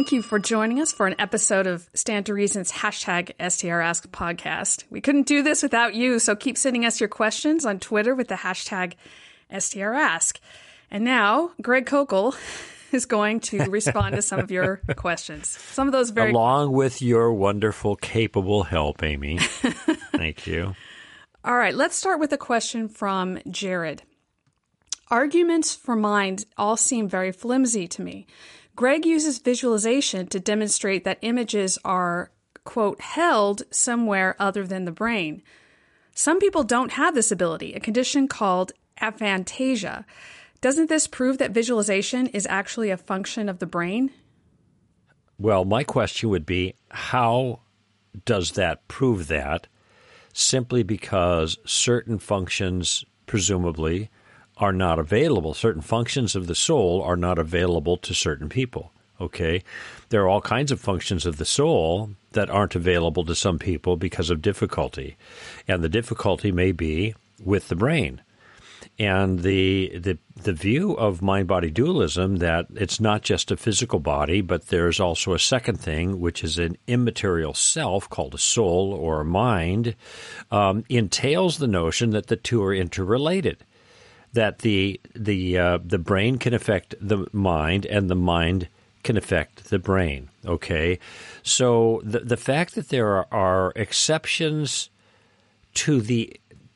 Thank you for joining us for an episode of Stand to Reason's hashtag STRask podcast. We couldn't do this without you, so keep sending us your questions on Twitter with the hashtag STRask. And now, Greg Koukl is going to respond to some of your questions. Some of those very... Along with your wonderful, capable help, Amy. Thank you. All right, let's start with a question from Jared. Arguments for mind all seem very flimsy to me. Greg uses visualization to demonstrate that images are, quote, held somewhere other than the brain. Some people don't have this ability, a condition called aphantasia. Doesn't this prove that visualization is actually a function of the brain? Well, my question would be, how does that prove that? Simply because certain functions, presumably, are not available. Certain functions of the soul are not available to certain people, okay? There are all kinds of functions of the soul that aren't available to some people because of difficulty. And the difficulty may be with the brain. And the view of mind-body dualism that it's not just a physical body, but there's also a second thing, which is an immaterial self called a soul or a mind, entails the notion that the two are interrelated. That the brain can affect the mind and the mind can affect the brain, okay? So the fact that there are exceptions to the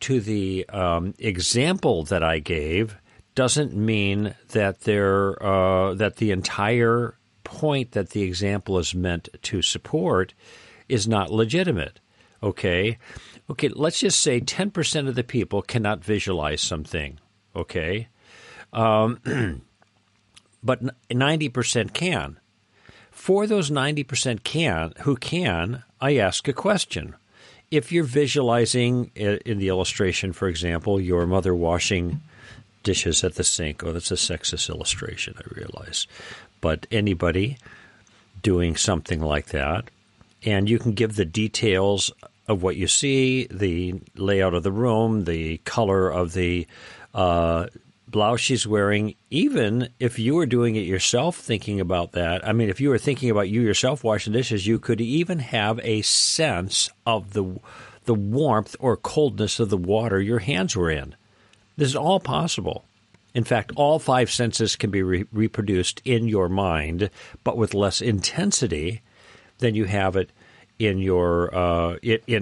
example that I gave doesn't mean that that the entire point that the example is meant to support is not legitimate, okay? Okay, let's just say 10% of the people cannot visualize something. Okay, but 90% can. For those 90% who can, I ask a question. If you're visualizing, in the illustration, for example, your mother washing dishes at the sink, oh, that's a sexist illustration, I realize, but anybody doing something like that, and you can give the details of what you see, the layout of the room, the color of the blouse she's wearing, even if you were doing it yourself thinking about that, I mean, if you were thinking about you yourself washing dishes, you could even have a sense of the warmth or coldness of the water your hands were in. This is all possible. In fact, all five senses can be reproduced in your mind, but with less intensity than you have it in your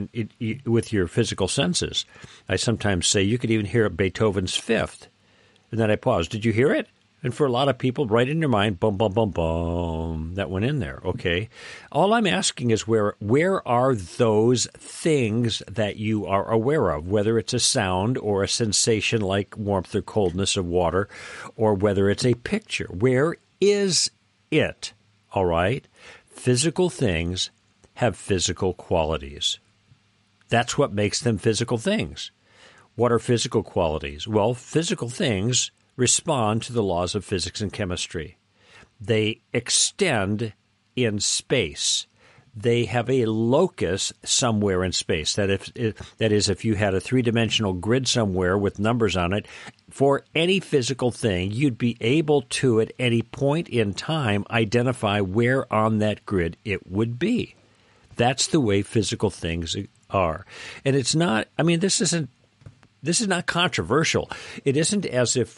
with your physical senses. I sometimes say you could even hear Beethoven's Fifth, and then I pause. Did you hear it? And for a lot of people, right in their mind, bum bum bum bum, that went in there. Okay, all I'm asking is where are those things that you are aware of? Whether it's a sound or a sensation like warmth or coldness of water, or whether it's a picture. Where is it? All right, physical things have physical qualities. That's what makes them physical things. What are physical qualities? Well, physical things respond to the laws of physics and chemistry. They extend in space. They have a locus somewhere in space. That is, if you had a three-dimensional grid somewhere with numbers on it, for any physical thing, you'd be able to, at any point in time, identify where on that grid it would be. That's the way physical things are. And it's not, I mean, this is not controversial. It isn't as if,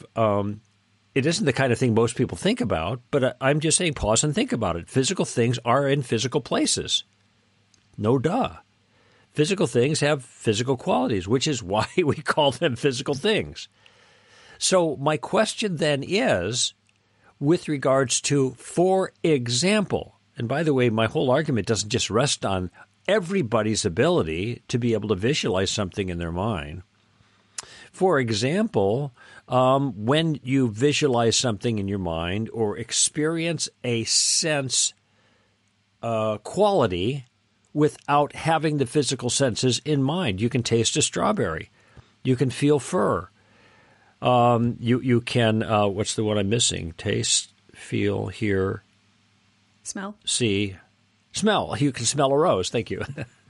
it isn't the kind of thing most people think about, but I'm just saying pause and think about it. Physical things are in physical places. No duh. Physical things have physical qualities, which is why we call them physical things. So my question then is, with regards to, for example, and by the way, my whole argument doesn't just rest on everybody's ability to be able to visualize something in their mind. For example, when you visualize something in your mind or experience a sense quality without having the physical senses in mind, you can taste a strawberry. You can feel fur. You can, what's the one I'm missing? Taste, feel, hear. Smell. See. Smell. You can smell a rose. Thank you.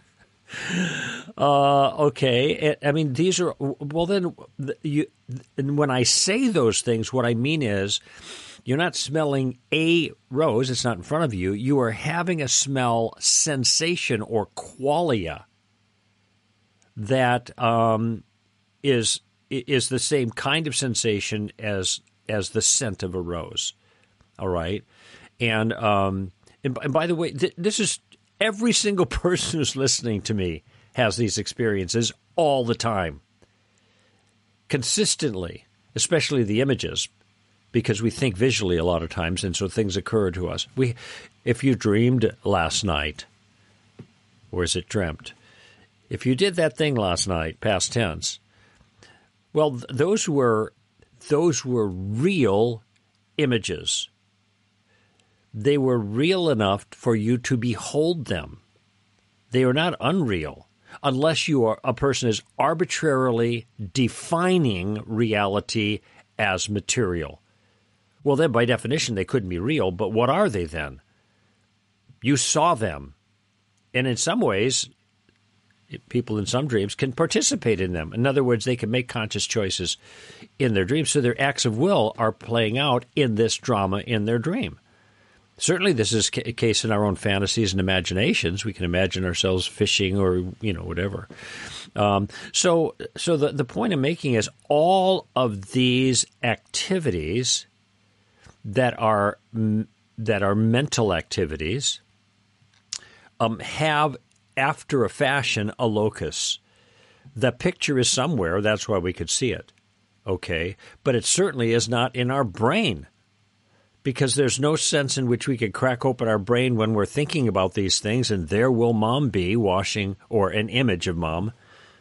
Okay. I mean, these are, well, then, when I say those things, what I mean is You're not smelling a rose. It's not in front of you. You are having a smell sensation or qualia that is the same kind of sensation as the scent of a rose. All right, and by the way, this is every single person who's listening to me has these experiences all the time, consistently, especially the images, because we think visually a lot of times, and so things occur to us. If you dreamed last night, or is it dreamt? If you did that thing last night, past tense, well, those were real images. They were real enough for you to behold them. They are not unreal, unless a person is arbitrarily defining reality as material. Well, then by definition, they couldn't be real, but what are they then? You saw them. And in some ways, people in some dreams can participate in them. In other words, they can make conscious choices in their dreams, so their acts of will are playing out in this drama in their dream. Certainly this is a case in our own fantasies and imaginations. We can imagine ourselves fishing or, whatever. So the point I'm making is all of these activities that are mental activities have, after a fashion, a locus. The picture is somewhere. That's why we could see it. Okay? But it certainly is not in our brain, because there's no sense in which we could crack open our brain when we're thinking about these things, and there will mom be washing, or an image of mom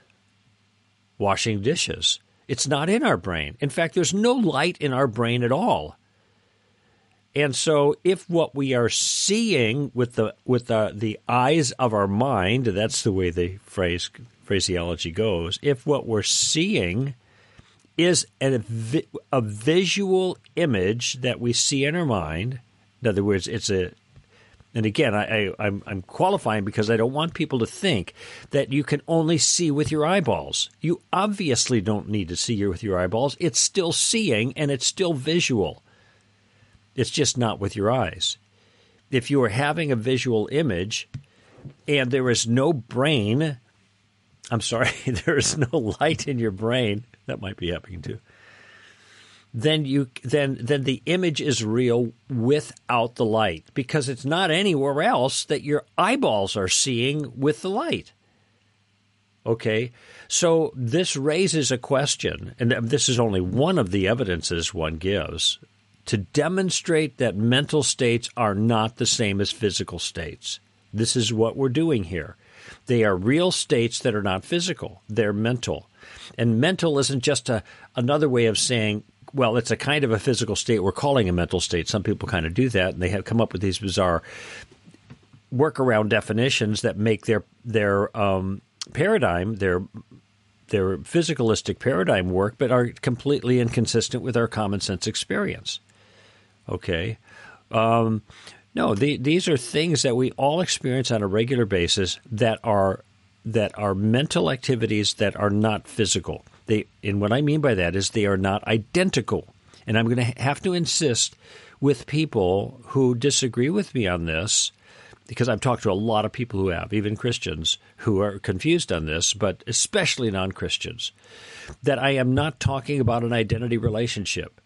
washing dishes. It's not in our brain. In fact, there's no light in our brain at all. And so if what we are seeing with the eyes of our mind, that's the way the phraseology goes, if what we're seeing is a visual image that we see in our mind, in other words, and again, I'm qualifying because I don't want people to think that you can only see with your eyeballs. You obviously don't need to see with your eyeballs. It's still seeing and it's still visual. It's just not with your eyes. If you are having a visual image and there is no brain, there is no light in your brain, that might be happening too, then the image is real without the light, because it's not anywhere else that your eyeballs are seeing with the light. Okay, so this raises a question, and this is only one of the evidences one gives, to demonstrate that mental states are not the same as physical states. This is what we're doing here. They are real states that are not physical. They're mental. And mental isn't just another way of saying, well, it's a kind of a physical state we're calling a mental state. Some people kind of do that, and they have come up with these bizarre workaround definitions that make their paradigm, their physicalistic paradigm work, but are completely inconsistent with our common sense experience. Okay? No, these are things that we all experience on a regular basis that are mental activities that are not physical. And what I mean by that is they are not identical. And I'm going to have to insist with people who disagree with me on this, because I've talked to a lot of people who have, even Christians, who are confused on this, but especially non-Christians, that I am not talking about an identity relationship.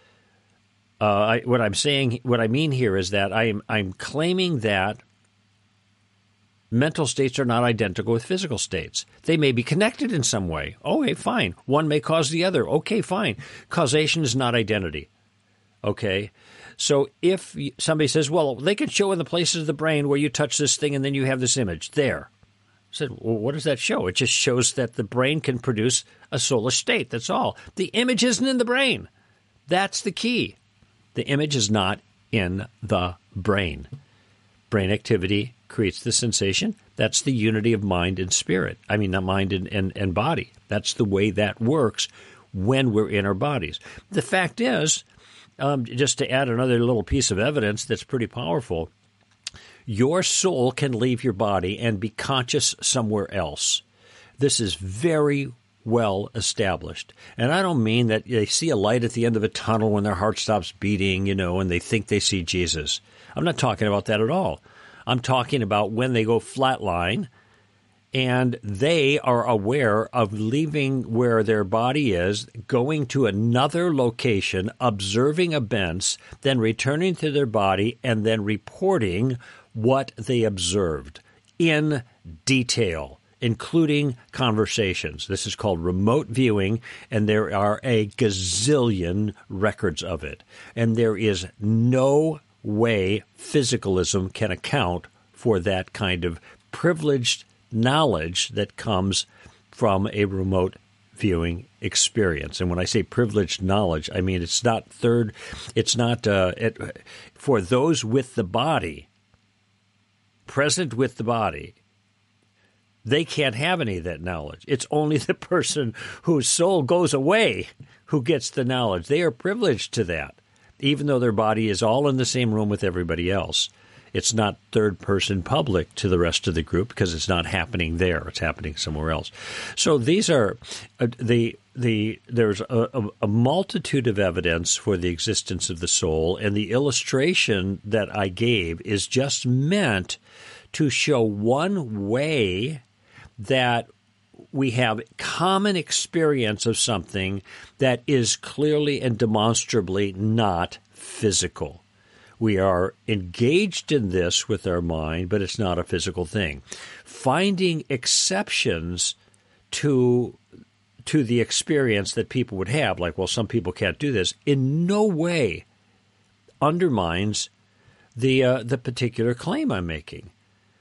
What I mean here is that I'm claiming that mental states are not identical with physical states. They may be connected in some way. Okay, fine. One may cause the other. Okay, fine. Causation is not identity. Okay? So if somebody says, well, they can show in the places of the brain where you touch this thing and then you have this image there. I said, well, what does that show? It just shows that the brain can produce a soulish state. That's all. The image isn't in the brain. That's the key. The image is not in the brain. Brain activity creates the sensation. That's the unity of mind and spirit. I mean, not mind and body. That's the way that works when we're in our bodies. The fact is, just to add another little piece of evidence that's pretty powerful, your soul can leave your body and be conscious somewhere else. This is very well established. And I don't mean that they see a light at the end of a tunnel when their heart stops beating, and they think they see Jesus. I'm not talking about that at all. I'm talking about when they go flatline and they are aware of leaving where their body is, going to another location, observing events, then returning to their body, and then reporting what they observed in detail, including conversations. This is called remote viewing, and there are a gazillion records of it. And there is no way physicalism can account for that kind of privileged knowledge that comes from a remote viewing experience. And when I say privileged knowledge, I mean it's not for those with the body, present with the body, they can't have any of that knowledge. It's only the person whose soul goes away who gets the knowledge. They are privileged to that, even though their body is all in the same room with everybody else. It's not third-person public to the rest of the group because it's not happening there. It's happening somewhere else. So these are there's a multitude of evidence for the existence of the soul, and the illustration that I gave is just meant to show one way that we have common experience of something that is clearly and demonstrably not physical. We are engaged in this with our mind, but it's not a physical thing. Finding exceptions to the experience that people would have, like, well, some people can't do this, in no way undermines the particular claim I'm making.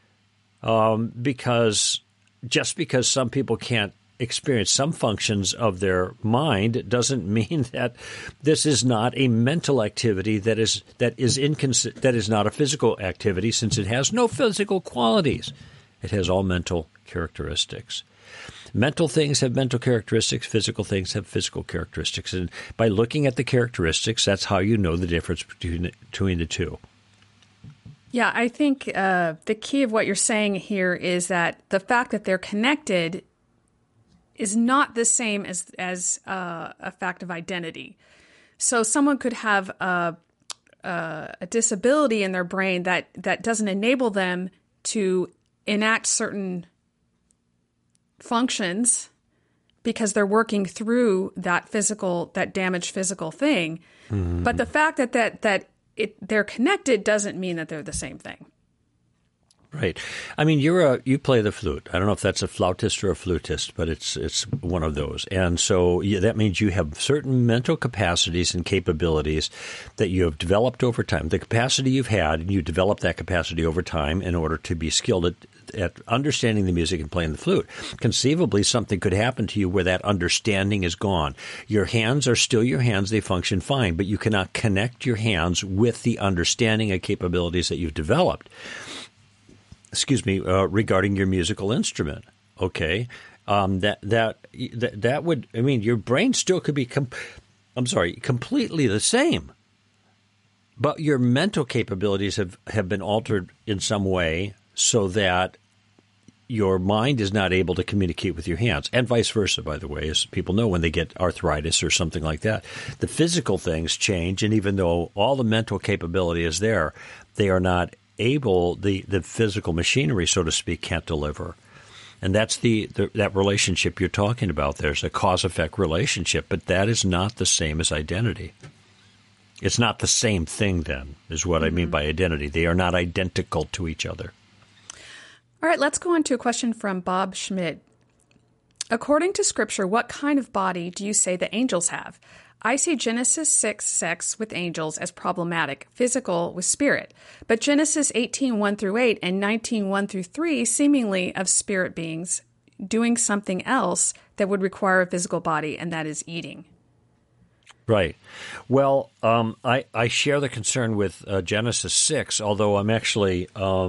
Because some people can't experience some functions of their mind doesn't mean that this is not a mental activity that is not a physical activity, since it has no physical qualities. It has all mental characteristics. Mental things have mental characteristics, physical things have physical characteristics. And by looking at the characteristics, that's how you know the difference between the two. Yeah, I think the key of what you're saying here is that the fact that they're connected is not the same as a fact of identity. So someone could have a disability in their brain that doesn't enable them to enact certain functions because they're working through that damaged physical thing. Mm-hmm. But the fact that they're connected doesn't mean that they're the same thing. Right. I mean, you play the flute. I don't know if that's a flautist or a flutist, but it's one of those. And so that means you have certain mental capacities and capabilities that you have developed over time. The capacity you've had, and you develop that capacity over time in order to be skilled at understanding the music and playing the flute. Conceivably, something could happen to you where that understanding is gone. Your hands are still your hands. They function fine, but you cannot connect your hands with the understanding and capabilities that you've developed. Regarding your musical instrument. Okay. That would, I mean, your brain still could be, completely the same. But your mental capabilities have been altered in some way so that your mind is not able to communicate with your hands, and vice versa, by the way, as people know when they get arthritis or something like that. The physical things change, and even though all the mental capability is there, they are not able, the physical machinery, so to speak, can't deliver. And that's that relationship you're talking about. There's a cause-effect relationship, but that is not the same as identity. It's not the same thing, then, is what I mean by identity. They are not identical to each other. All right, let's go on to a question from Bob Schmidt. According to Scripture, what kind of body do you say the angels have? I see Genesis 6 sex with angels as problematic, physical with spirit, but Genesis 18:1-8 and 19:1-3 seemingly of spirit beings doing something else that would require a physical body, and that is eating. Right. Well, I share the concern with Genesis 6, although I'm actually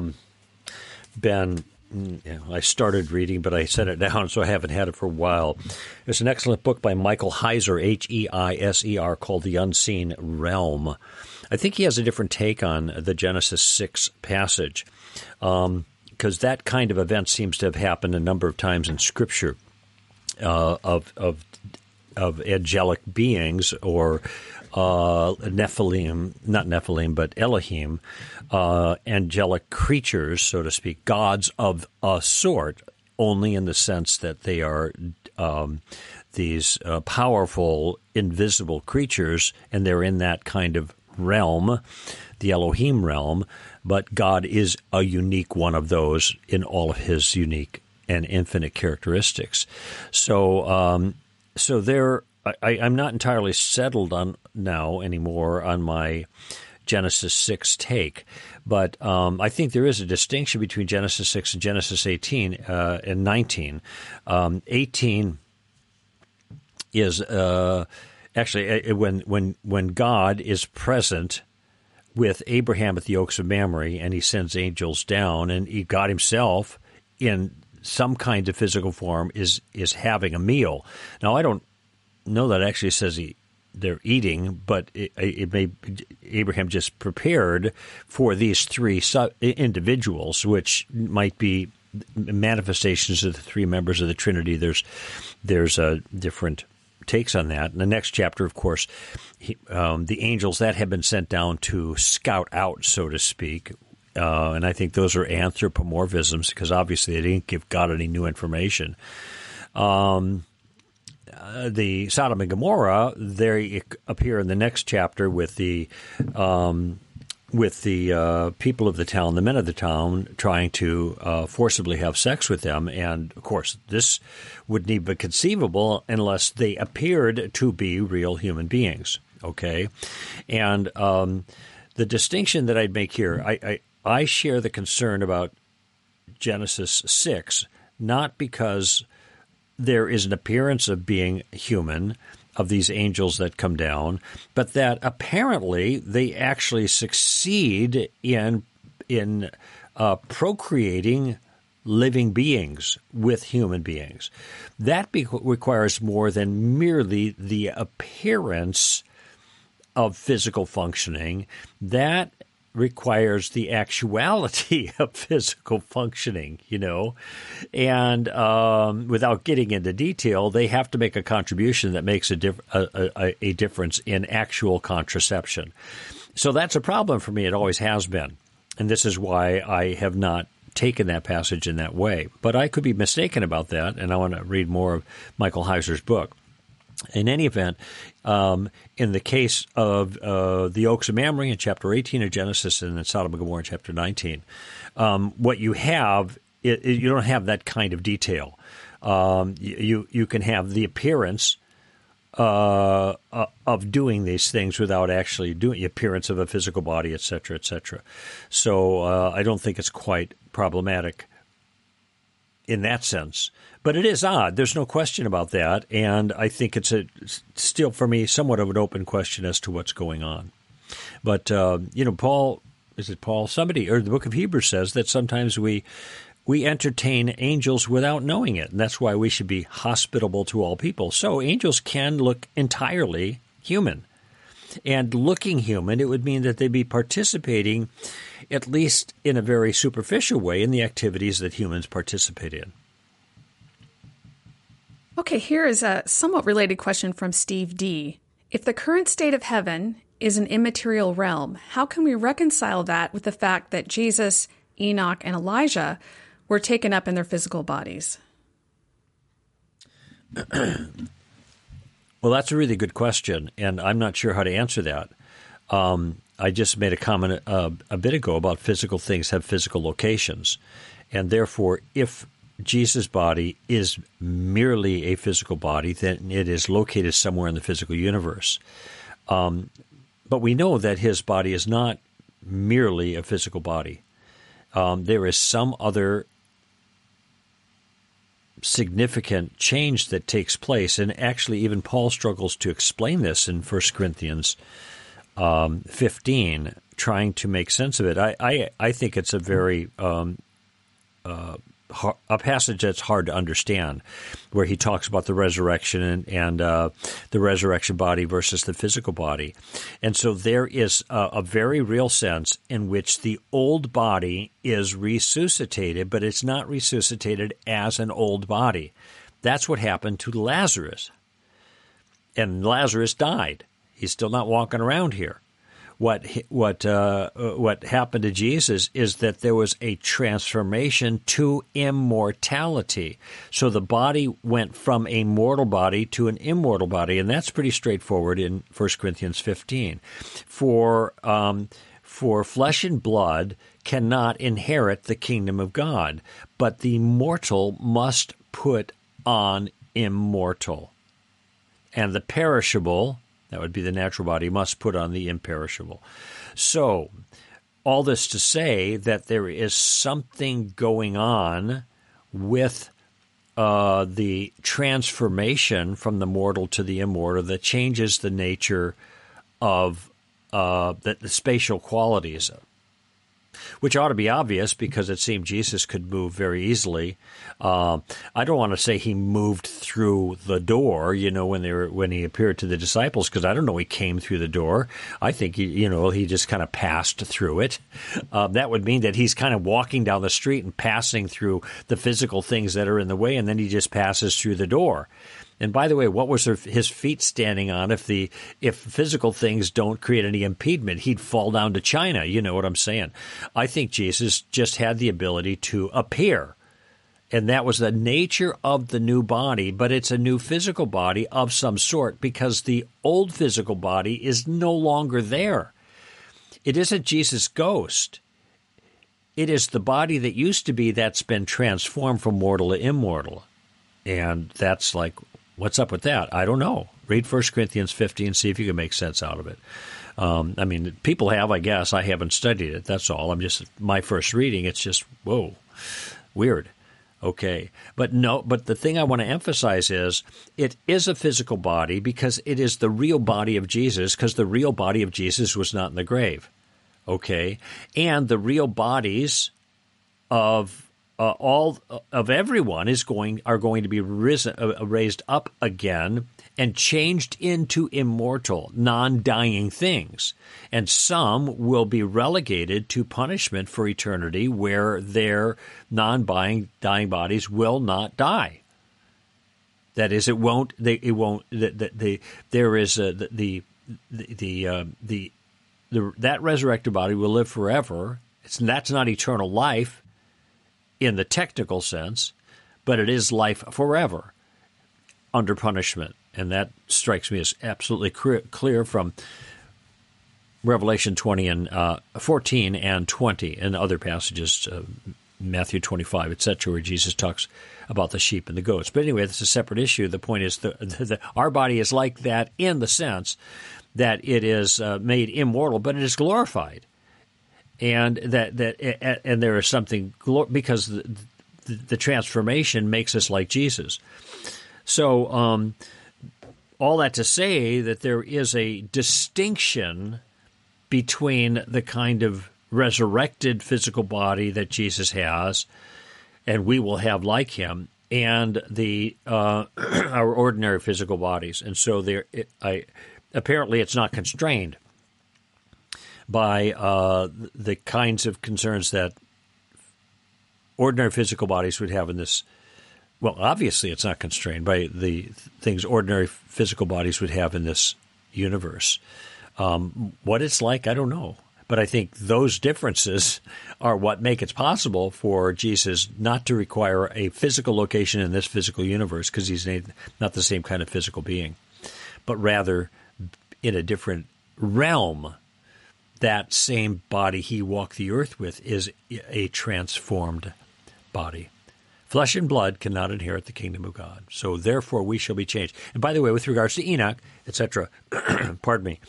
I started reading, but I set it down, so I haven't had it for a while. There's an excellent book by Michael Heiser, Heiser, called The Unseen Realm. I think he has a different take on the Genesis 6 passage, because that kind of event seems to have happened a number of times in Scripture. of angelic beings, or Nephilim, not Nephilim, but Elohim, angelic creatures, so to speak, gods of a sort, only in the sense that they are these powerful, invisible creatures, and they're in that kind of realm, the Elohim realm, but God is a unique one of those in all of his unique and infinite characteristics. So I'm not entirely settled on now anymore on my Genesis 6 take, but I think there is a distinction between Genesis 6 and Genesis 18 and 19. 18 is actually when God is present with Abraham at the Oaks of Mamre, and he sends angels down, and God himself in some kind of physical form is having a meal. Now, I don't know that it actually says they're eating, but it may Abraham just prepared for these three individuals, which might be manifestations of the three members of the Trinity. There's different takes on that. In the next chapter, of course, the angels that have been sent down to scout out, so to speak, and I think those are anthropomorphisms, because obviously they didn't give God any new information. The Sodom and Gomorrah, they appear in the next chapter with the people of the town, the men of the town, trying to forcibly have sex with them. And, of course, this wouldn't even be conceivable unless they appeared to be real human beings, okay? And the distinction that I'd make here, I share the concern about Genesis 6, not because there is an appearance of being human, of these angels that come down, but that apparently they actually succeed in procreating living beings with human beings. That requires more than merely the appearance of physical functioning. That requires the actuality of physical functioning, and without getting into detail, they have to make a contribution that makes a difference in actual contraception. So that's a problem for me. It always has been, and this is why I have not taken that passage in that way. But I could be mistaken about that, and I want to read more of Michael Heiser's book. In any event, in the case of the Oaks of Mamre in chapter 18 of Genesis, and then Sodom and Gomorrah in chapter 19, what you have, you don't have that kind of detail. You can have the appearance of doing these things without actually doing the appearance of a physical body, et cetera, et cetera. So I don't think it's quite problematic in that sense. But it is odd. There's no question about that. And I think it's still, for me, somewhat of an open question as to what's going on. But, Paul, is it Paul? Somebody, or the book of Hebrews says that sometimes we entertain angels without knowing it. And that's why we should be hospitable to all people. So angels can look entirely human. And looking human, it would mean that they'd be participating, at least in a very superficial way, in the activities that humans participate in. Okay, here is a somewhat related question from Steve D. If the current state of heaven is an immaterial realm, how can we reconcile that with the fact that Jesus, Enoch, and Elijah were taken up in their physical bodies? Well, that's a really good question, and I'm not sure how to answer that. I just made a comment a bit ago about physical things have physical locations, and therefore, if Jesus' body is merely a physical body, then it is located somewhere in the physical universe. But we know that his body is not merely a physical body. There is some other significant change that takes place, and actually even Paul struggles to explain this in 1 Corinthians 15, trying to make sense of it. I think it's a very a passage that's hard to understand, where he talks about the resurrection and the resurrection body versus the physical body. And so there is a very real sense in which the old body is resuscitated, but it's not resuscitated as an old body. That's what happened to Lazarus. And Lazarus died. He's still not walking around here. What happened to Jesus is that there was a transformation to immortality. So the body went from a mortal body to an immortal body, and that's pretty straightforward in 1 Corinthians 15. For flesh and blood cannot inherit the kingdom of God, but the mortal must put on immortal. And the perishable, that would be the natural body, must put on the imperishable. So, all this to say that there is something going on with the transformation from the mortal to the immortal that changes the nature of the spatial qualities, which ought to be obvious because it seemed Jesus could move very easily. I don't want to say he moved through the door, when he appeared to the disciples, because I don't know he came through the door. I think he just kind of passed through it. That would mean that he's kind of walking down the street and passing through the physical things that are in the way, and then he just passes through the door. And by the way, what was his feet standing on? If physical things don't create any impediment, he'd fall down to China. You know what I'm saying? I think Jesus just had the ability to appear. And that was the nature of the new body, but it's a new physical body of some sort because the old physical body is no longer there. It isn't Jesus' ghost. It is the body that used to be that's been transformed from mortal to immortal. And that's like, what's up with that? I don't know. Read 1 Corinthians 15, see if you can make sense out of it. People have, I guess. I haven't studied it. That's all. My first reading, it's just, whoa, weird. Okay. But the thing I want to emphasize is it is a physical body because it is the real body of Jesus, because the real body of Jesus was not in the grave. Okay. And the real bodies of all of everyone are going to be raised up again and changed into immortal, non-dying things. And some will be relegated to punishment for eternity where their non-dying bodies will not die. That is, that resurrected body will live forever. That's not eternal life in the technical sense, but it is life forever under punishment. And that strikes me as absolutely clear from Revelation 20 and 14 and 20 and other passages, Matthew 25, etc., where Jesus talks about the sheep and the goats. But anyway, that's a separate issue. The point is our body is like that in the sense that it is made immortal, but it is glorified. And and there is something because the transformation makes us like Jesus. So all that to say that there is a distinction between the kind of resurrected physical body that Jesus has, and we will have like him, and the our ordinary physical bodies. And so apparently it's not constrained by the kinds of concerns that ordinary physical bodies would have in this. Well, obviously it's not constrained by the things ordinary physical bodies would have in this universe. What it's like, I don't know. But I think those differences are what make it possible for Jesus not to require a physical location in this physical universe because he's not the same kind of physical being, but rather in a different realm. That same body he walked the earth with is a transformed body. Flesh and blood cannot inherit the kingdom of God. So therefore we shall be changed. And by the way, with regards to Enoch, etc., pardon me,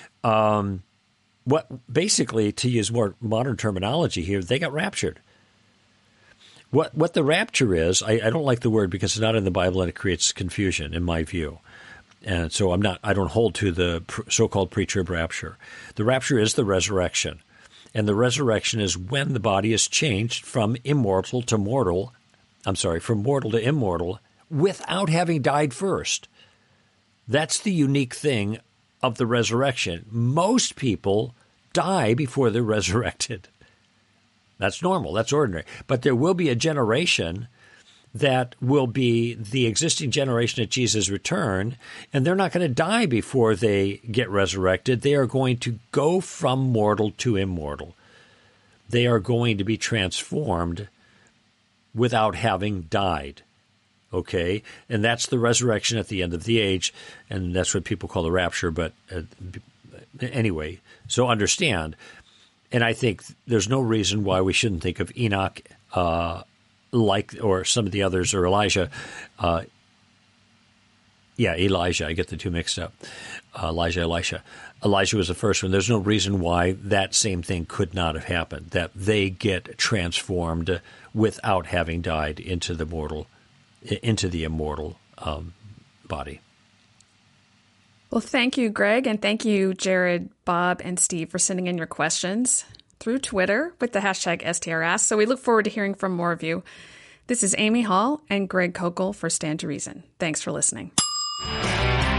what basically, to use more modern terminology here, they got raptured. What the rapture is, I don't like the word because it's not in the Bible and it creates confusion in my view. And so I don't hold to the so-called pre-trib rapture. The rapture is the resurrection. And the resurrection is when the body is changed from mortal to immortal without having died first. That's the unique thing of the resurrection. Most people die before they're resurrected. That's normal. That's ordinary. But there will be a generation that will be the existing generation at Jesus' return, and they're not going to die before they get resurrected. They are going to go from mortal to immortal. They are going to be transformed without having died. Okay? And that's the resurrection at the end of the age, and that's what people call the rapture. But anyway, so understand. And I think there's no reason why we shouldn't think of Enoch or some of the others, or Elijah. Elijah. I get the two mixed up. Elisha. Elijah was the first one. There's no reason why that same thing could not have happened, that they get transformed without having died into the immortal body. Well, thank you, Greg, and thank you, Jared, Bob, and Steve, for sending in your questions through Twitter with the hashtag STRask. So we look forward to hearing from more of you. This is Amy Hall and Greg Kokel for Stand to Reason. Thanks for listening.